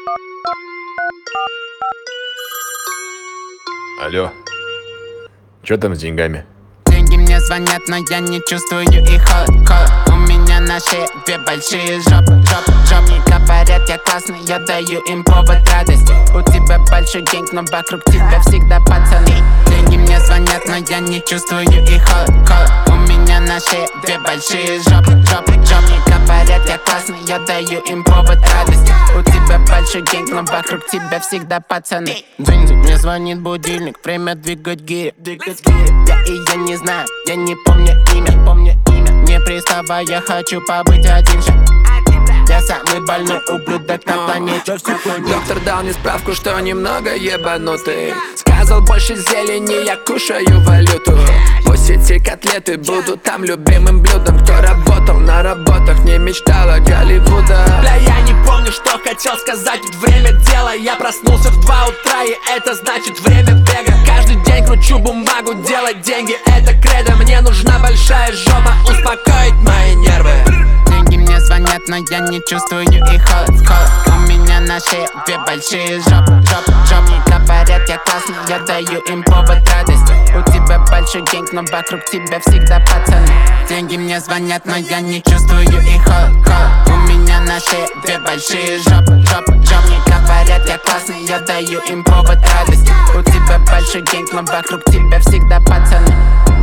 Алло, чё там с деньгами? Деньги мне звонят, но я не чувствую их холод. У меня на шее две большие жопы. Мне говорят, я классный, я даю им повод радости. У тебя большой гэнг, но вокруг тебя всегда пацаны. Деньги мне звонят, но я не чувствую их холод. У меня на шее две большие жопы. Мне говорят, я классный, я даю им повод радости. У тебя большой гэнг, но вокруг тебя всегда пацаны. Деньги, мне звонит будильник, время двигать гири. Я не знаю, я не помню имя. Не приставай, я хочу побыть один же. Я самый больной ублюдок на планете. Доктор дал мне справку, что немного ебанутый. Сказал, больше зелени, я кушаю валюту. Пусть эти котлеты будут там любимым блюдом. Кто работал на работах, не мечтал о Голливуда. Бля, я не помню, что хотел сказать, ведь время дела. Я проснулся в 2 утра, и это значит время бега. Каждый день кручу бумагу, делать деньги, это кредо. Мне нужна большая жопа, успокоить мои нервы. Деньги мне звонят, но я не чувствую их холод. У меня на шее две большие жопы. Мне говорят, я классный, я даю им повод радости. У тебя большой гэнг, но вокруг тебя всегда пацаны. Деньги мне звонят, но я не чувствую их холод. У меня на шее две большие жопы. Мне говорят, я классный, я даю им повод радости. У тебя большой гэнг, но вокруг тебя всегда пацаны.